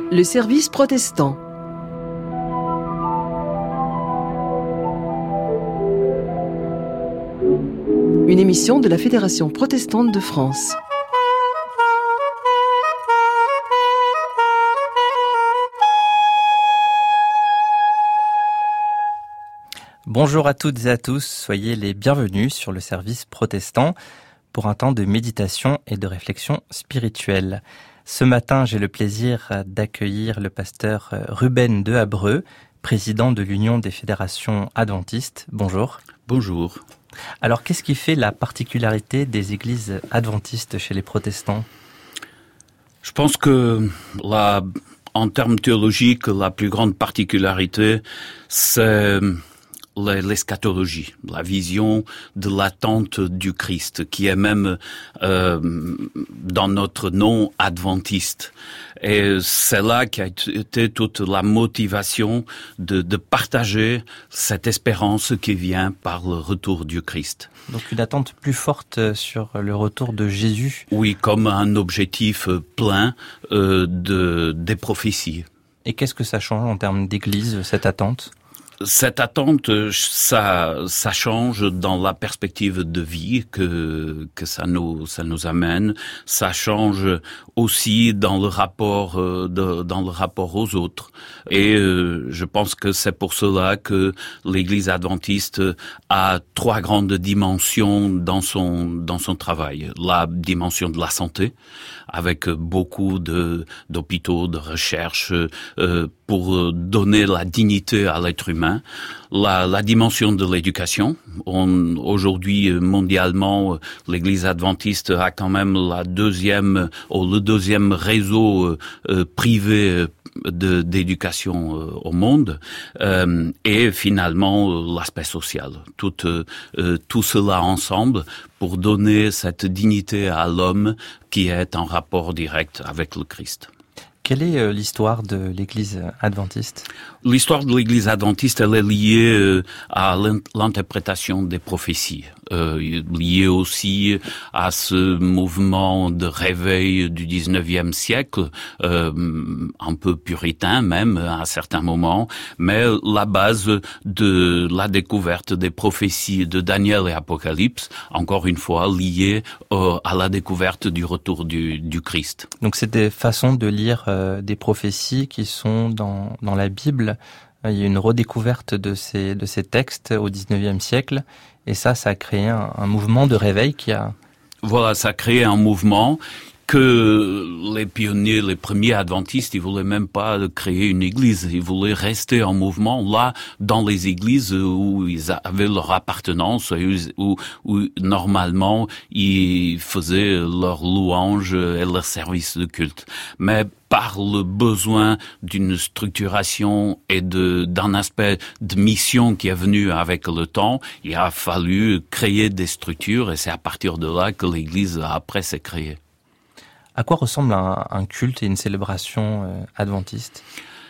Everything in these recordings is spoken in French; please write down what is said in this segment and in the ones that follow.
Le service protestant. Une émission de la Fédération protestante de France. Bonjour à toutes et à tous, soyez les bienvenus sur le service protestant pour un temps de méditation et de réflexion spirituelle. Ce matin, j'ai le plaisir d'accueillir le pasteur Ruben de Habreux, président de l'Union des fédérations adventistes. Bonjour. Bonjour. Alors, qu'est-ce qui fait la particularité des églises adventistes chez les protestants ? Je pense que en termes théologiques, la plus grande particularité, c'est l'eschatologie, la vision de l'attente du Christ, qui est même dans notre nom adventiste. Et c'est là qu'a été toute la motivation de partager cette espérance qui vient par le retour du Christ. Donc une attente plus forte sur le retour de Jésus. Oui, comme un objectif plein des prophéties. Et qu'est-ce que ça change en termes d'église, cette attente ? Cette attente, ça change dans la perspective de vie que ça nous amène. Ça change aussi dans le rapport aux autres. Et je pense que c'est pour cela que l'Église adventiste a trois grandes dimensions dans son travail. La dimension de la santé, avec beaucoup d'hôpitaux, de recherches pour donner la dignité à l'être humain. La dimension de l'éducation. Aujourd'hui, mondialement, l'Église adventiste a quand même le deuxième réseau privé d'éducation au monde, et finalement l'aspect social. Tout cela ensemble pour donner cette dignité à l'homme qui est en rapport direct avec le Christ. Quelle est l'histoire de l'Église adventiste ? L'histoire de l'Église adventiste, elle est liée à l'interprétation des prophéties, liée aussi à ce mouvement de réveil du 19e siècle, un peu puritain même à certains moments, mais la base de la découverte des prophéties de Daniel et Apocalypse, encore une fois liée à la découverte du retour du Christ. Donc c'est des façons de lire des prophéties qui sont dans la Bible. Il y a une redécouverte de ces textes au 19e siècle, et ça a créé un mouvement de réveil qui a... Voilà, ça a créé un mouvement que les pionniers, les premiers adventistes, ils voulaient même pas créer une église. Ils voulaient rester en mouvement là, dans les églises où ils avaient leur appartenance, où normalement ils faisaient leur louange et leur service de culte. Mais par le besoin d'une structuration et d'un aspect de mission qui est venu avec le temps, il a fallu créer des structures, et c'est à partir de là que l'église après s'est créée. À quoi ressemble un culte et une célébration adventiste ?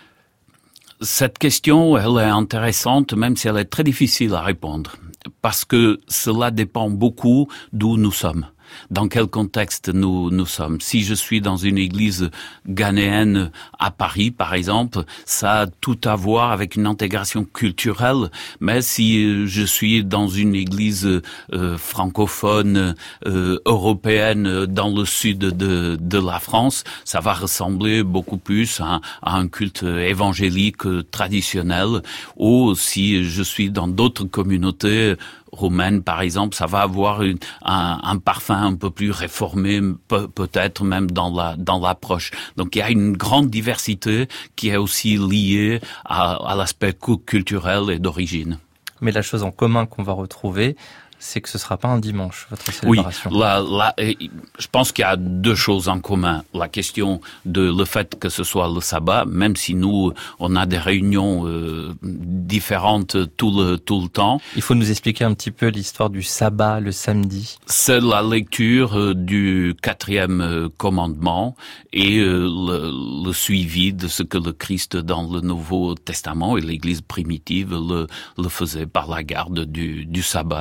Cette question, elle est intéressante, même si elle est très difficile à répondre, parce que cela dépend beaucoup d'où nous sommes. Dans quel contexte nous sommes. Si je suis dans une église ghanéenne à Paris, par exemple, ça a tout à voir avec une intégration culturelle. Mais si je suis dans une église francophone, européenne, dans le sud de la France, ça va ressembler beaucoup plus à un culte évangélique traditionnel. Ou si je suis dans d'autres communautés roumaine, par exemple, ça va avoir un parfum un peu plus réformé, peut-être même dans l'approche. Donc il y a une grande diversité qui est aussi liée à l'aspect culturel et d'origine. Mais la chose en commun qu'on va retrouver, c'est que ce sera pas un dimanche, votre célébration. Oui, je pense qu'il y a deux choses en commun. La question de le fait que ce soit le sabbat, même si nous, on a des réunions différentes tout le temps. Il faut nous expliquer un petit peu l'histoire du sabbat le samedi. C'est la lecture du 4e commandement et le suivi de ce que le Christ dans le Nouveau Testament et l'Église primitive le faisait par la garde du sabbat.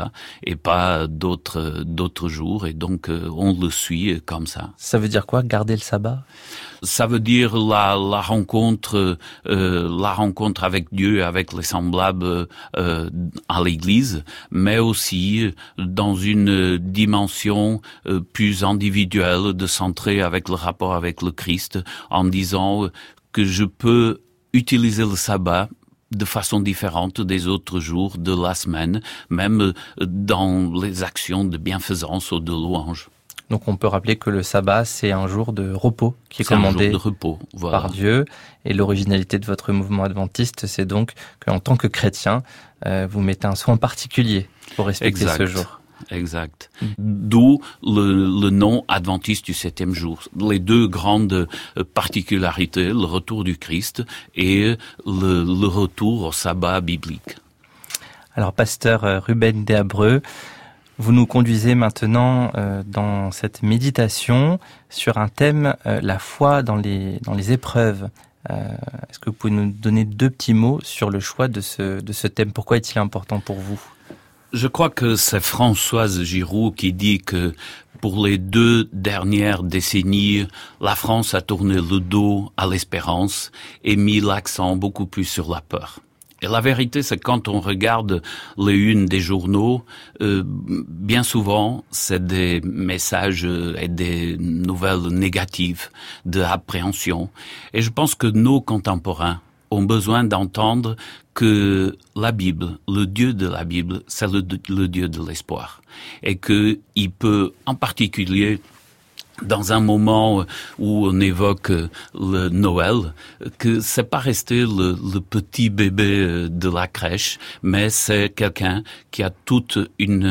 et pas d'autres jours. Et donc, on le suit comme ça. Ça veut dire quoi, garder le sabbat? Ça veut dire la rencontre avec Dieu, avec les semblables à l'Église, mais aussi dans une dimension plus individuelle, de centrer avec le rapport avec le Christ, en disant que je peux utiliser le sabbat de façon différente des autres jours de la semaine, même dans les actions de bienfaisance ou de louange. Donc on peut rappeler que le sabbat, c'est un jour de repos qui est commandé voilà. par Dieu. Et l'originalité de votre mouvement adventiste, c'est donc qu'en tant que chrétien, vous mettez un soin particulier pour respecter ce jour. Exact. D'où le nom adventiste du 7e jour. Les deux grandes particularités, le retour du Christ et le retour au sabbat biblique. Alors, pasteur Ruben Deshabreux, vous nous conduisez maintenant dans cette méditation sur un thème, la foi dans les épreuves. Est-ce que vous pouvez nous donner 2 petits mots sur le choix de ce thème? Pourquoi est-il important pour vous? Je crois que c'est Françoise Giroud qui dit que pour les 2 dernières décennies, la France a tourné le dos à l'espérance et mis l'accent beaucoup plus sur la peur. Et la vérité, c'est que quand on regarde les unes des journaux, bien souvent, c'est des messages et des nouvelles négatives, de appréhension. Et je pense que nos contemporains ont besoin d'entendre que la Bible, le Dieu de la Bible, c'est le Dieu de l'espoir. Et que il peut, en particulier, dans un moment où on évoque le Noël, que c'est pas resté le petit bébé de la crèche, mais c'est quelqu'un qui a toute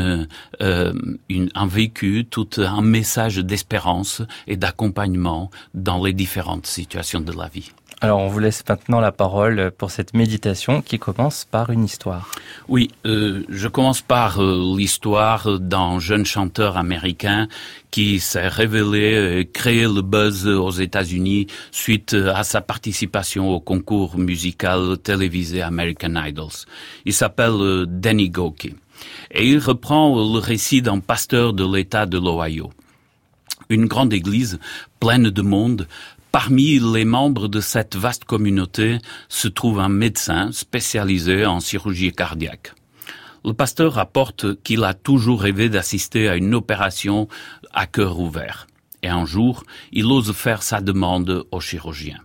un vécu, tout un message d'espérance et d'accompagnement dans les différentes situations de la vie. Alors, on vous laisse maintenant la parole pour cette méditation qui commence par une histoire. Oui, je commence par l'histoire d'un jeune chanteur américain qui s'est révélé et créé le buzz aux États-Unis suite à sa participation au concours musical télévisé American Idols. Il s'appelle Danny Gokey. Et il reprend le récit d'un pasteur de l'État de l'Ohio. Une grande église pleine de monde. Parmi les membres de cette vaste communauté se trouve un médecin spécialisé en chirurgie cardiaque. Le pasteur rapporte qu'il a toujours rêvé d'assister à une opération à cœur ouvert. Et un jour, il ose faire sa demande au chirurgien.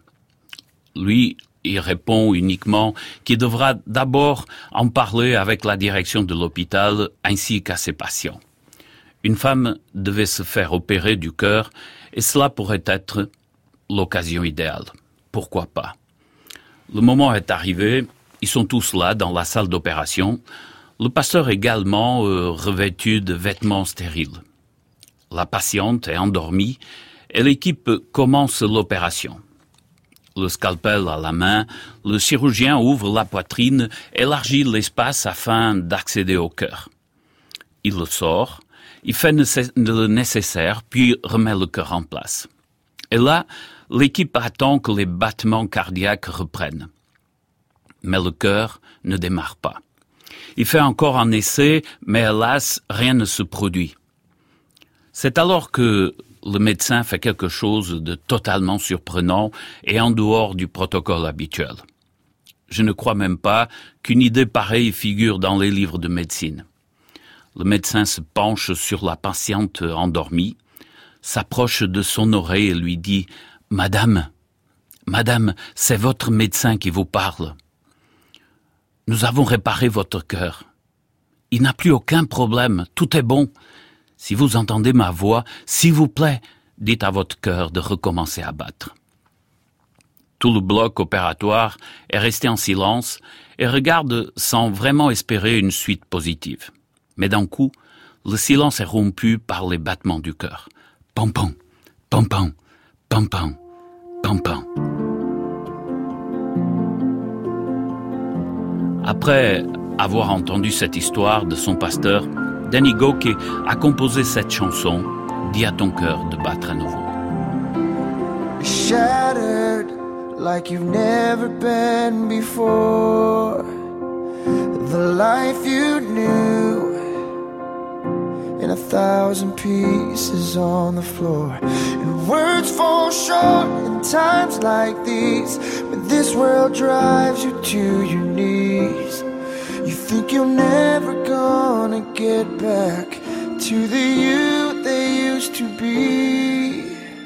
Lui, il répond uniquement qu'il devra d'abord en parler avec la direction de l'hôpital ainsi qu'à ses patients. Une femme devait se faire opérer du cœur et cela pourrait être l'occasion idéale. Pourquoi pas? Le moment est arrivé, ils sont tous là dans la salle d'opération, le pasteur également revêtu de vêtements stériles. La patiente est endormie et l'équipe commence l'opération. Le scalpel à la main, le chirurgien ouvre la poitrine, élargit l'espace afin d'accéder au cœur. Il le sort, il fait le nécessaire, puis remet le cœur en place. Et là, l'équipe attend que les battements cardiaques reprennent. Mais le cœur ne démarre pas. Il fait encore un essai, mais hélas, rien ne se produit. C'est alors que le médecin fait quelque chose de totalement surprenant et en dehors du protocole habituel. Je ne crois même pas qu'une idée pareille figure dans les livres de médecine. Le médecin se penche sur la patiente endormie, s'approche de son oreille et lui dit « Madame, c'est votre médecin qui vous parle. Nous avons réparé votre cœur. Il n'a plus aucun problème, tout est bon. Si vous entendez ma voix, s'il vous plaît, dites à votre cœur de recommencer à battre. » Tout le bloc opératoire est resté en silence et regarde sans vraiment espérer une suite positive. Mais d'un coup, le silence est rompu par les battements du cœur. Pam-pam, pam-pam, pam-pam, pam-pam. Après avoir entendu cette histoire de son pasteur, Danny Gokey a composé cette chanson « Dis à ton cœur de battre à nouveau ». Shattered like you've never been before. The life you knew in 1,000 pieces on the floor. And words fall short in times like these, when this world drives you to your knees. You think you're never gonna get back to the you they used to be.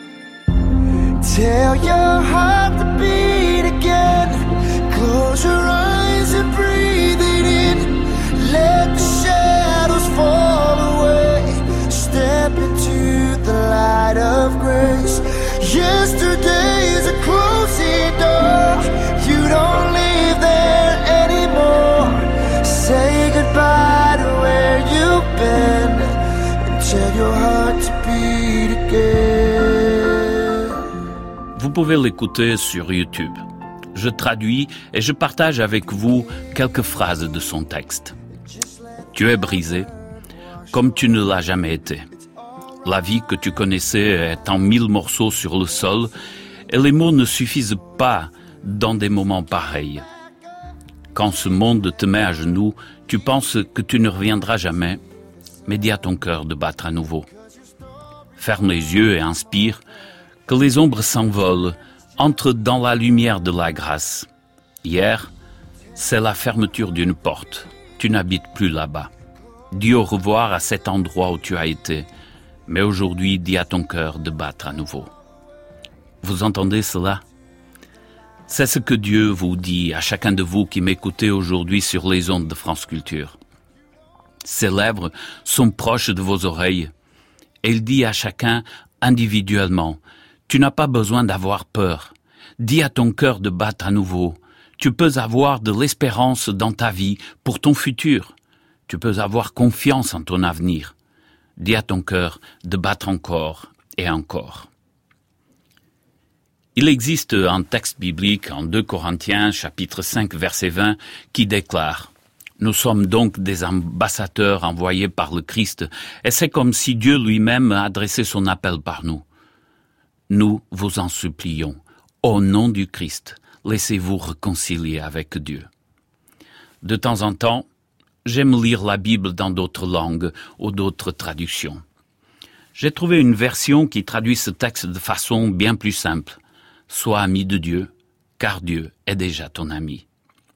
Tell your heart to beat again. Close your eyes and breathe it in. Let the shadows fall away. Step into the light of grace. Yesterday's a closing door. You don't live there anymore. Say goodbye to where you've been and tell your heart to beat again. Vous pouvez l'écouter sur YouTube. Je traduis et je partage avec vous quelques phrases de son texte. Tu es brisé comme tu ne l'as jamais été. La vie que tu connaissais est en 1000 morceaux sur le sol et les mots ne suffisent pas dans des moments pareils. Quand ce monde te met à genoux, tu penses que tu ne reviendras jamais, mais dis à ton cœur de battre à nouveau. Ferme les yeux et inspire, que les ombres s'envolent, entre dans la lumière de la grâce. Hier, c'est la fermeture d'une porte. Tu n'habites plus là-bas. Dis au revoir à cet endroit où tu as été, mais aujourd'hui, dis à ton cœur de battre à nouveau. Vous entendez cela? C'est ce que Dieu vous dit à chacun de vous qui m'écoutez aujourd'hui sur les ondes de France Culture. Ses lèvres sont proches de vos oreilles et il dit à chacun individuellement, tu n'as pas besoin d'avoir peur. Dis à ton cœur de battre à nouveau. Tu peux avoir de l'espérance dans ta vie pour ton futur. Tu peux avoir confiance en ton avenir. Dis à ton cœur de battre encore et encore. Il existe un texte biblique en 2 Corinthiens, chapitre 5, verset 20, qui déclare « Nous sommes donc des ambassadeurs envoyés par le Christ, et c'est comme si Dieu lui-même adressait son appel par nous. Nous vous en supplions, au nom du Christ, laissez-vous réconcilier avec Dieu. » De temps en temps, j'aime lire la Bible dans d'autres langues ou d'autres traductions. J'ai trouvé une version qui traduit ce texte de façon bien plus simple. Sois ami de Dieu, car Dieu est déjà ton ami.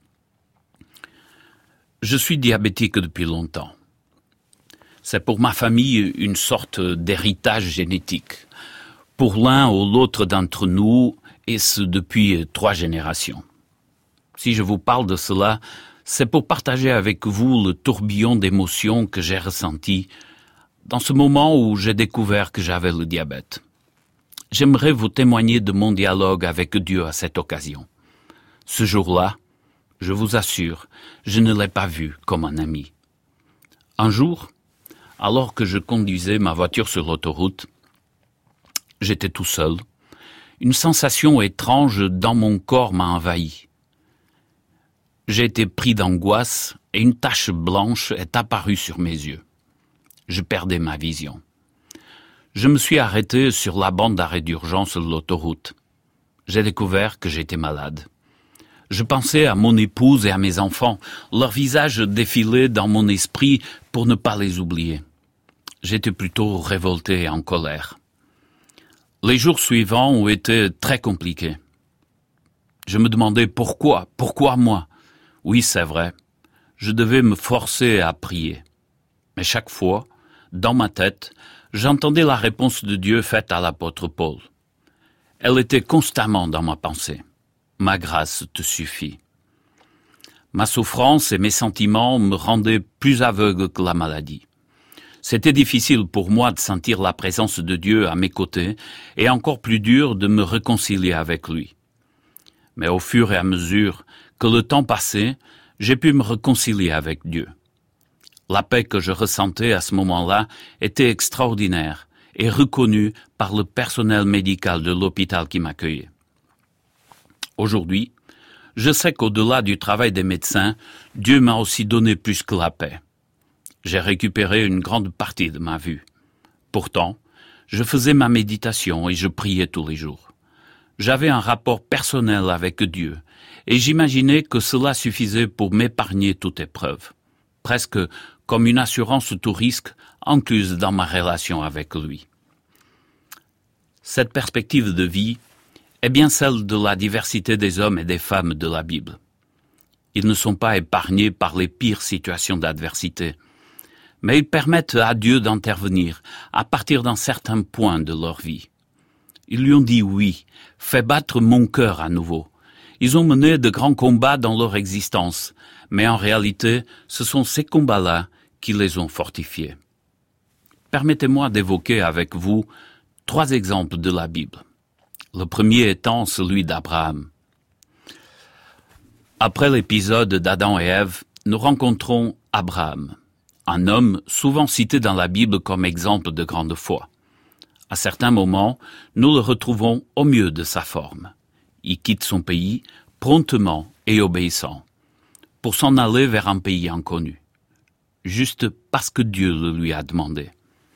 Je suis diabétique depuis longtemps. C'est pour ma famille une sorte d'héritage génétique. Pour l'un ou l'autre d'entre nous, et ce depuis 3 générations. Si je vous parle de cela, c'est pour partager avec vous le tourbillon d'émotions que j'ai ressenti dans ce moment où j'ai découvert que j'avais le diabète. J'aimerais vous témoigner de mon dialogue avec Dieu à cette occasion. Ce jour-là, je vous assure, je ne l'ai pas vu comme un ami. Un jour, alors que je conduisais ma voiture sur l'autoroute, j'étais tout seul. Une sensation étrange dans mon corps m'a envahi. J'ai été pris d'angoisse et une tache blanche est apparue sur mes yeux. Je perdais ma vision. Je me suis arrêté sur la bande d'arrêt d'urgence de l'autoroute. J'ai découvert que j'étais malade. Je pensais à mon épouse et à mes enfants. Leurs visages défilaient dans mon esprit pour ne pas les oublier. J'étais plutôt révolté et en colère. Les jours suivants ont été très compliqués. Je me demandais pourquoi moi? Oui, c'est vrai, je devais me forcer à prier. Mais chaque fois, dans ma tête, j'entendais la réponse de Dieu faite à l'apôtre Paul. Elle était constamment dans ma pensée. Ma grâce te suffit. Ma souffrance et mes sentiments me rendaient plus aveugle que la maladie. C'était difficile pour moi de sentir la présence de Dieu à mes côtés et encore plus dur de me réconcilier avec lui. Mais au fur et à mesure que le temps passait, j'ai pu me réconcilier avec Dieu. La paix que je ressentais à ce moment-là était extraordinaire et reconnue par le personnel médical de l'hôpital qui m'accueillait. Aujourd'hui, je sais qu'au-delà du travail des médecins, Dieu m'a aussi donné plus que la paix. J'ai récupéré une grande partie de ma vue. Pourtant, je faisais ma méditation et je priais tous les jours. J'avais un rapport personnel avec Dieu et j'imaginais que cela suffisait pour m'épargner toute épreuve. Presque comme une assurance tout risque incluse dans ma relation avec lui. Cette perspective de vie est bien celle de la diversité des hommes et des femmes de la Bible. Ils ne sont pas épargnés par les pires situations d'adversité, mais ils permettent à Dieu d'intervenir à partir d'un certain point de leur vie. Ils lui ont dit oui, fais battre mon cœur à nouveau. Ils ont mené de grands combats dans leur existence, mais en réalité, ce sont ces combats-là qui les ont fortifiés. Permettez-moi d'évoquer avec vous 3 exemples de la Bible. Le premier étant celui d'Abraham. Après l'épisode d'Adam et Ève, nous rencontrons Abraham, un homme souvent cité dans la Bible comme exemple de grande foi. À certains moments, nous le retrouvons au mieux de sa forme. Il quitte son pays promptement et obéissant, pour s'en aller vers un pays inconnu, juste parce que Dieu le lui a demandé.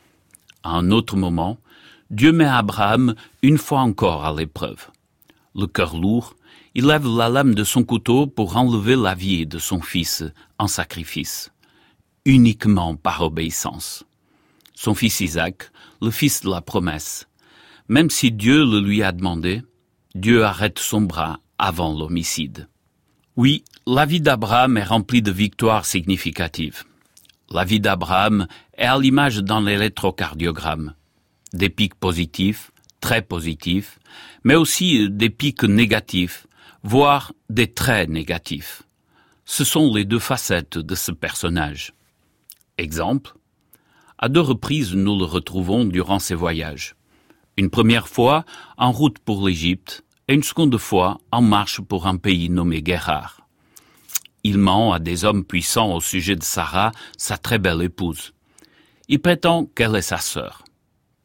À un autre moment, Dieu met Abraham une fois encore à l'épreuve. Le cœur lourd, il lève la lame de son couteau pour enlever la vie de son fils en sacrifice, uniquement par obéissance. Son fils Isaac, le fils de la promesse, même si Dieu le lui a demandé, Dieu arrête son bras avant l'homicide. Oui, la vie d'Abraham est remplie de victoires significatives. La vie d'Abraham est à l'image d'un électrocardiogramme. Des pics positifs, très positifs, mais aussi des pics négatifs, voire des traits négatifs. Ce sont les 2 facettes de ce personnage. Exemple, à 2 reprises nous le retrouvons durant ses voyages. Une première fois en route pour l'Égypte et une seconde fois en marche pour un pays nommé Guérar. Il ment à des hommes puissants au sujet de Sarah, sa très belle épouse. Il prétend qu'elle est sa sœur. Pourquoi ?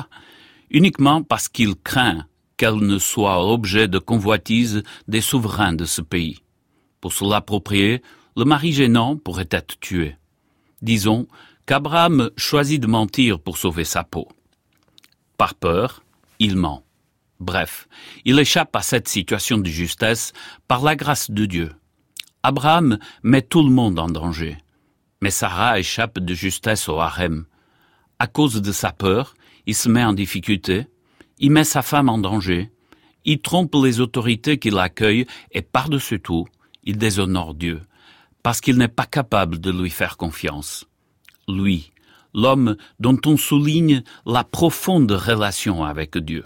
Uniquement parce qu'il craint qu'elle ne soit l'objet de convoitise des souverains de ce pays. Pour se l'approprier, le mari gênant pourrait être tué. Disons qu'Abraham choisit de mentir pour sauver sa peau. Par peur, il ment. Bref, il échappe à cette situation de justesse par la grâce de Dieu. Abraham met tout le monde en danger, mais Sarah échappe de justesse au harem. À cause de sa peur, il se met en difficulté, il met sa femme en danger, il trompe les autorités qui l'accueillent et par-dessus tout, il déshonore Dieu, parce qu'il n'est pas capable de lui faire confiance. Lui, l'homme dont on souligne la profonde relation avec Dieu.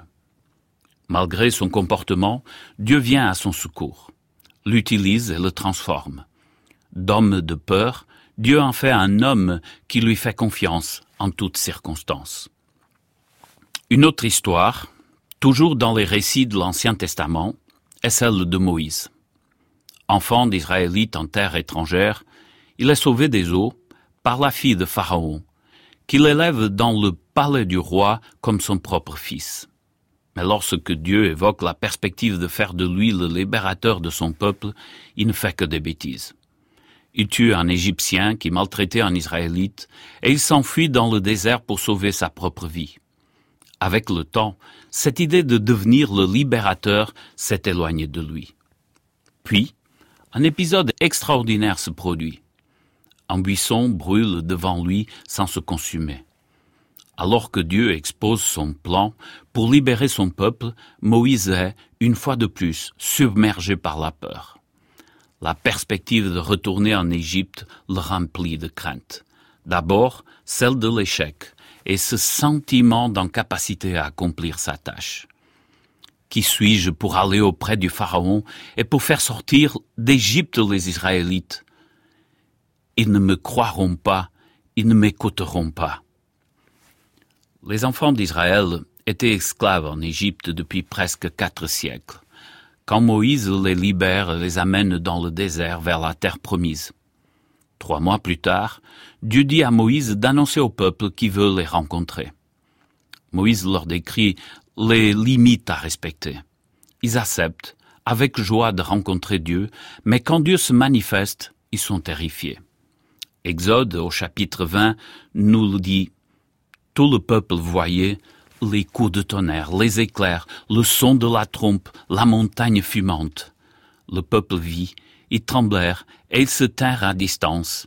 Malgré son comportement, Dieu vient à son secours, l'utilise et le transforme. D'homme de peur, Dieu en fait un homme qui lui fait confiance en toutes circonstances. Une autre histoire, toujours dans les récits de l'Ancien Testament, est celle de Moïse. Enfant d'Israélites en terre étrangère, il est sauvé des eaux par la fille de Pharaon, qu'il élève dans le palais du roi comme son propre fils. Mais lorsque Dieu évoque la perspective de faire de lui le libérateur de son peuple, il ne fait que des bêtises. Il tue un Égyptien qui maltraitait un Israélite et il s'enfuit dans le désert pour sauver sa propre vie. Avec le temps, cette idée de devenir le libérateur s'est éloignée de lui. Puis, un épisode extraordinaire se produit. Un buisson brûle devant lui sans se consumer. Alors que Dieu expose son plan pour libérer son peuple, Moïse est, une fois de plus, submergé par la peur. La perspective de retourner en Égypte le remplit de crainte. D'abord, celle de l'échec et ce sentiment d'incapacité à accomplir sa tâche. Qui suis-je pour aller auprès du Pharaon et pour faire sortir d'Égypte les Israélites ? Ils ne me croiront pas, ils ne m'écouteront pas. Les enfants d'Israël étaient esclaves en Égypte depuis presque 4 siècles. Quand Moïse les libère et les amène dans le désert vers la terre promise. 3 mois plus tard, Dieu dit à Moïse d'annoncer au peuple qui veut les rencontrer. Moïse leur décrit les limites à respecter. Ils acceptent, avec joie, de rencontrer Dieu, mais quand Dieu se manifeste, ils sont terrifiés. Exode, au chapitre 20, nous le dit « Tout le peuple voyait les coups de tonnerre, les éclairs, le son de la trompe, la montagne fumante. Le peuple vit, ils tremblèrent et ils se tinrent à distance.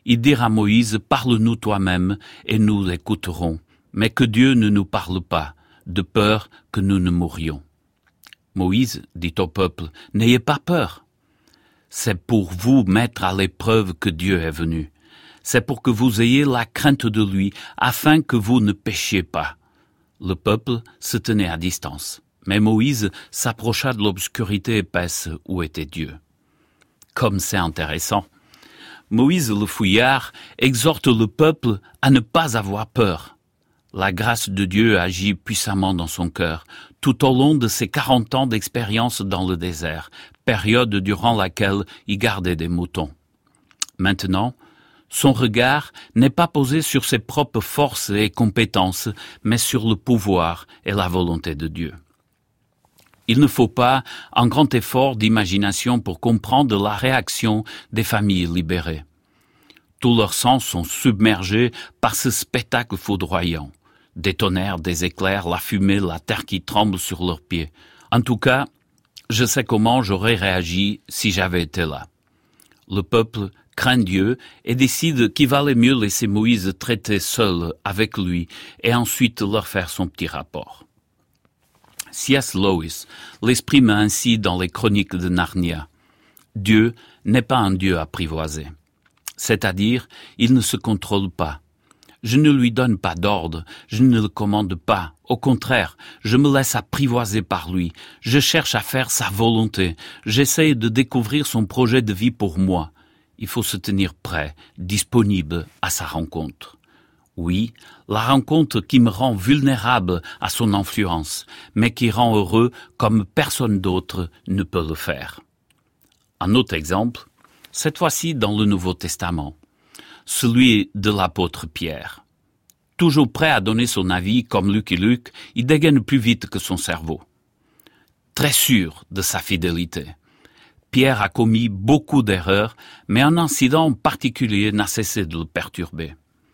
Ils dirent à Moïse, « Parle-nous toi-même, et nous l'écouterons, mais que Dieu ne nous parle pas, de peur que nous ne mourions. » Moïse dit au peuple, « N'ayez pas peur. C'est pour vous mettre à l'épreuve que Dieu est venu. C'est pour que vous ayez la crainte de lui, afin que vous ne péchiez pas. » Le peuple se tenait à distance, mais Moïse s'approcha de l'obscurité épaisse où était Dieu. Comme c'est intéressant. Moïse le fouillard exhorte le peuple à ne pas avoir peur. La grâce de Dieu agit puissamment dans son cœur, tout au long de ses 40 ans d'expérience dans le désert, période durant laquelle il gardait des moutons. Maintenant, son regard n'est pas posé sur ses propres forces et compétences, mais sur le pouvoir et la volonté de Dieu. Il ne faut pas un grand effort d'imagination pour comprendre la réaction des familles libérées. Tous leurs sens sont submergés par ce spectacle foudroyant. Des tonnerres, des éclairs, la fumée, la terre qui tremble sur leurs pieds. En tout cas, je sais comment j'aurais réagi si j'avais été là. Le peuple craint Dieu et décide qu'il valait mieux laisser Moïse traiter seul avec lui et ensuite leur faire son petit rapport. C.S. Lewis l'exprime ainsi dans les Chroniques de Narnia. Dieu n'est pas un Dieu apprivoisé. C'est-à-dire, il ne se contrôle pas. Je ne lui donne pas d'ordre, je ne le commande pas. Au contraire, je me laisse apprivoiser par lui. Je cherche à faire sa volonté. J'essaye de découvrir son projet de vie pour moi. Il faut se tenir prêt, disponible à sa rencontre. Oui, la rencontre qui me rend vulnérable à son influence, mais qui rend heureux comme personne d'autre ne peut le faire. Un autre exemple, cette fois-ci dans le Nouveau Testament, celui de l'apôtre Pierre. Toujours prêt à donner son avis comme Luc et Luc, il dégaine plus vite que son cerveau. Très sûr de sa fidélité. Pierre a commis beaucoup d'erreurs, mais un incident particulier n'a cessé de le perturber.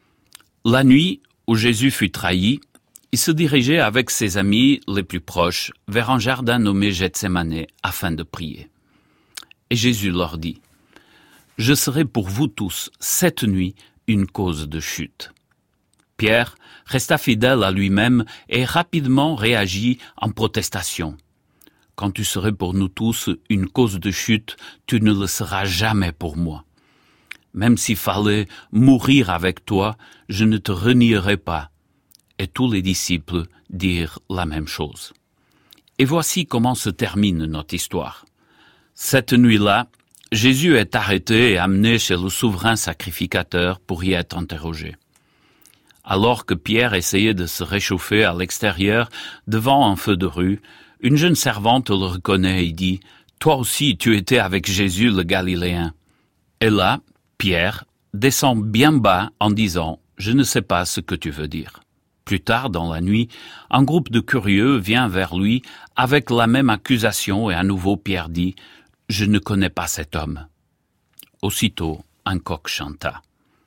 La nuit où Jésus fut trahi, il se dirigeait avec ses amis les plus proches vers un jardin nommé Gethsémané afin de prier. Et Jésus leur dit, « Je serai pour vous tous, cette nuit, une cause de chute. » Pierre resta fidèle à lui-même et rapidement réagit en protestation. « Quand tu serais pour nous tous une cause de chute, tu ne le seras jamais pour moi. Même s'il fallait mourir avec toi, je ne te renierai pas. » Et tous les disciples dirent la même chose. Et voici comment se termine notre histoire. Cette nuit-là, Jésus est arrêté et amené chez le souverain sacrificateur pour y être interrogé. Alors que Pierre essayait de se réchauffer à l'extérieur devant un feu de rue, une jeune servante le reconnaît et dit « Toi aussi tu étais avec Jésus le Galiléen. » Et là, Pierre descend bien bas en disant « Je ne sais pas ce que tu veux dire. » Plus tard dans la nuit, un groupe de curieux vient vers lui avec la même accusation et à nouveau Pierre dit « Je ne connais pas cet homme. » Aussitôt, un coq chanta.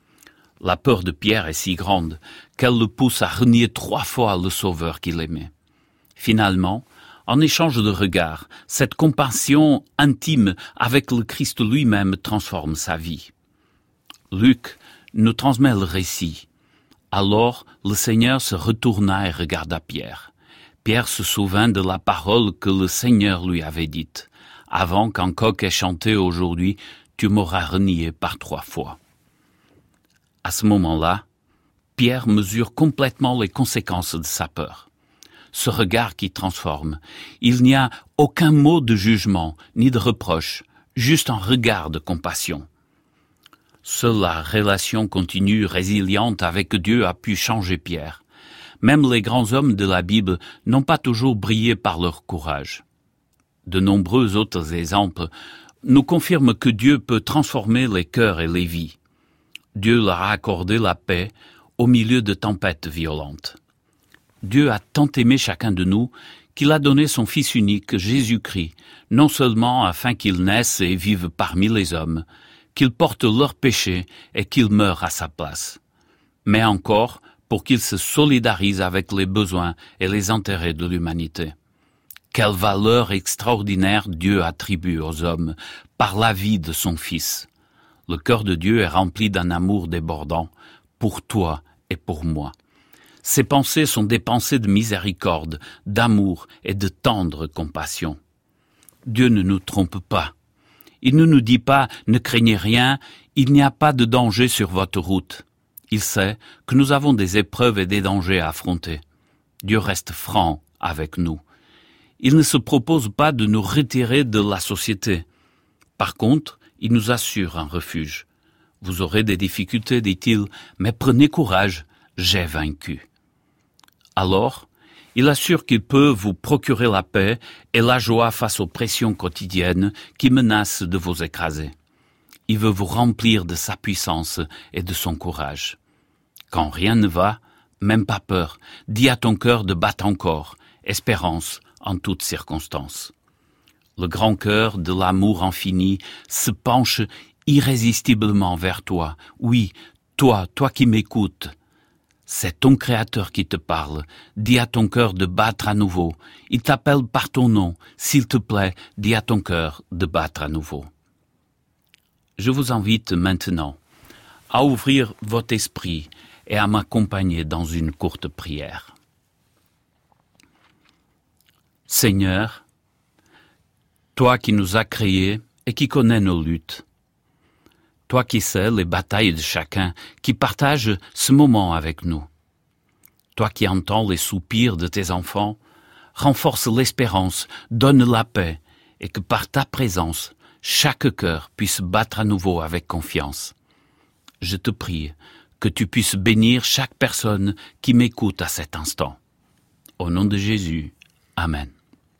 La peur de Pierre est si grande qu'elle le pousse à renier 3 fois le Sauveur qu'il aimait. Finalement, en échange de regards, cette compassion intime avec le Christ lui-même transforme sa vie. Luc nous transmet le récit. Alors, le Seigneur se retourna et regarda Pierre. Pierre se souvint de la parole que le Seigneur lui avait dite. « Avant qu'un coq ait chanté aujourd'hui, tu m'auras renié par 3 fois. » À ce moment-là, Pierre mesure complètement les conséquences de sa peur. Ce regard qui transforme. Il n'y a aucun mot de jugement, ni de reproche, juste un regard de compassion. Seule la relation continue, résiliente avec Dieu a pu changer Pierre. Même les grands hommes de la Bible n'ont pas toujours brillé par leur courage. De nombreux autres exemples nous confirment que Dieu peut transformer les cœurs et les vies. Dieu leur a accordé la paix au milieu de tempêtes violentes. Dieu a tant aimé chacun de nous qu'il a donné son Fils unique, Jésus-Christ, non seulement afin qu'il naisse et vive parmi les hommes, qu'il porte leurs péchés et qu'il meure à sa place, mais encore pour qu'il se solidarise avec les besoins et les intérêts de l'humanité. Quelle valeur extraordinaire Dieu attribue aux hommes par la vie de son Fils. Le cœur de Dieu est rempli d'un amour débordant pour toi et pour moi. Ses pensées sont des pensées de miséricorde, d'amour et de tendre compassion. Dieu ne nous trompe pas. Il ne nous dit pas « ne craignez rien, il n'y a pas de danger sur votre route ». Il sait que nous avons des épreuves et des dangers à affronter. Dieu reste franc avec nous. Il ne se propose pas de nous retirer de la société. Par contre, il nous assure un refuge. Vous aurez des difficultés, dit-il, mais prenez courage, j'ai vaincu. Alors, il assure qu'il peut vous procurer la paix et la joie face aux pressions quotidiennes qui menacent de vous écraser. Il veut vous remplir de sa puissance et de son courage. Quand rien ne va, même pas peur, dis à ton cœur de battre encore, espérance en toutes circonstances. Le grand cœur de l'amour infini se penche irrésistiblement vers toi. Oui, toi qui m'écoutes. C'est ton Créateur qui te parle. Dis à ton cœur de battre à nouveau. Il t'appelle par ton nom. S'il te plaît, dis à ton cœur de battre à nouveau. Je vous invite maintenant à ouvrir votre esprit et à m'accompagner dans une courte prière. Seigneur, toi qui nous as créés et qui connais nos luttes, toi qui sais les batailles de chacun, qui partage ce moment avec nous. Toi qui entends les soupirs de tes enfants, renforce l'espérance, donne la paix, et que par ta présence, chaque cœur puisse battre à nouveau avec confiance. Je te prie que tu puisses bénir chaque personne qui m'écoute à cet instant. Au nom de Jésus, Amen.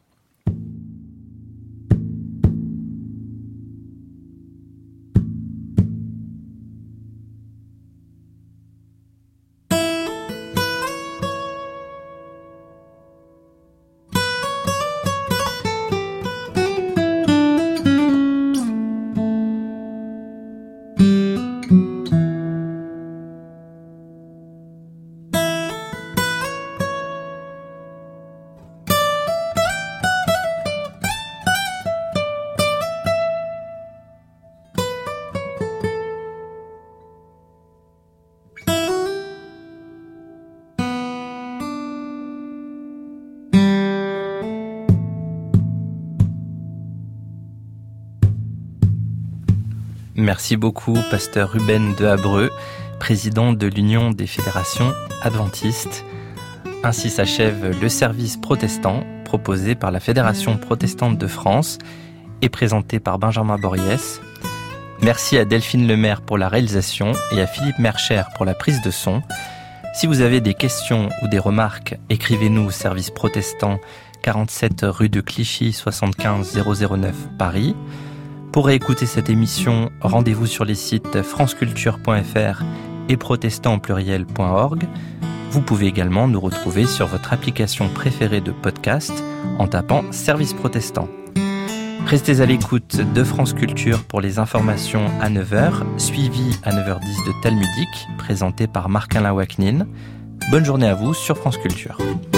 Merci beaucoup, pasteur Ruben de Habreux, président de l'Union des fédérations adventistes. Ainsi s'achève le service protestant proposé par la Fédération protestante de France et présenté par Benjamin Boriès. Merci à Delphine Lemaire pour la réalisation et à Philippe Mercher pour la prise de son. Si vous avez des questions ou des remarques, écrivez-nous au service protestant 47 rue de Clichy 75 009 Paris. Pour réécouter cette émission, rendez-vous sur les sites franceculture.fr et protestantpluriel.org. Vous pouvez également nous retrouver sur votre application préférée de podcast en tapant Service Protestant. Restez à l'écoute de France Culture pour les informations à 9h, suivies à 9h10 de Talmudique, présenté par Marc-Alain Waknin. Bonne journée à vous sur France Culture.